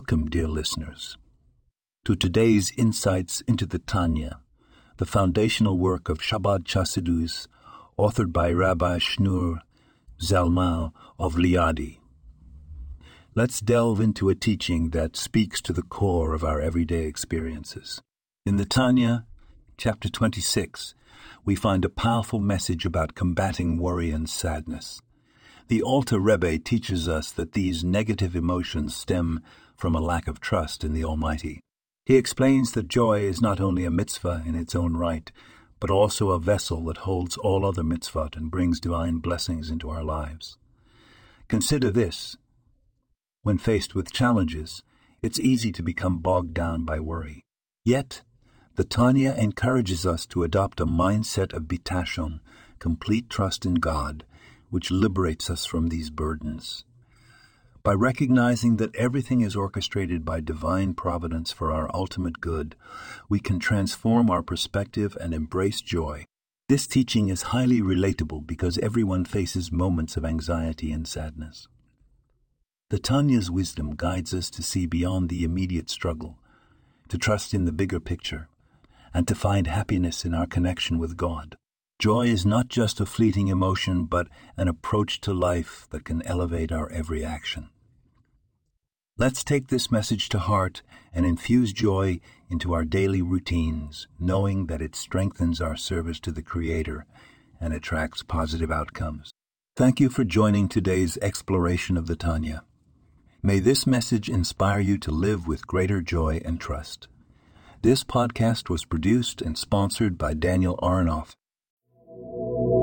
Welcome, dear listeners, to today's insights into the Tanya, the foundational work of Chabad Chassidus, authored by Rabbi Shneur Zalman of Liadi. Let's delve into a teaching that speaks to the core of our everyday experiences. In the Tanya, chapter 26, we find a powerful message about combating worry and sadness. The Alter Rebbe teaches us that these negative emotions stem from a lack of trust in the Almighty. He explains that joy is not only a mitzvah in its own right, but also a vessel that holds all other mitzvot and brings divine blessings into our lives. Consider this. When faced with challenges, it's easy to become bogged down by worry. Yet, the Tanya encourages us to adopt a mindset of bitachon, complete trust in God, which liberates us from these burdens. By recognizing that everything is orchestrated by divine providence for our ultimate good, we can transform our perspective and embrace joy. This teaching is highly relatable because everyone faces moments of anxiety and sadness. The Tanya's wisdom guides us to see beyond the immediate struggle, to trust in the bigger picture, and to find happiness in our connection with God. Joy is not just a fleeting emotion, but an approach to life that can elevate our every action. Let's take this message to heart and infuse joy into our daily routines, knowing that it strengthens our service to the Creator and attracts positive outcomes. Thank you for joining today's exploration of the Tanya. May this message inspire you to live with greater joy and trust. This podcast was produced and sponsored by Daniel Aronoff.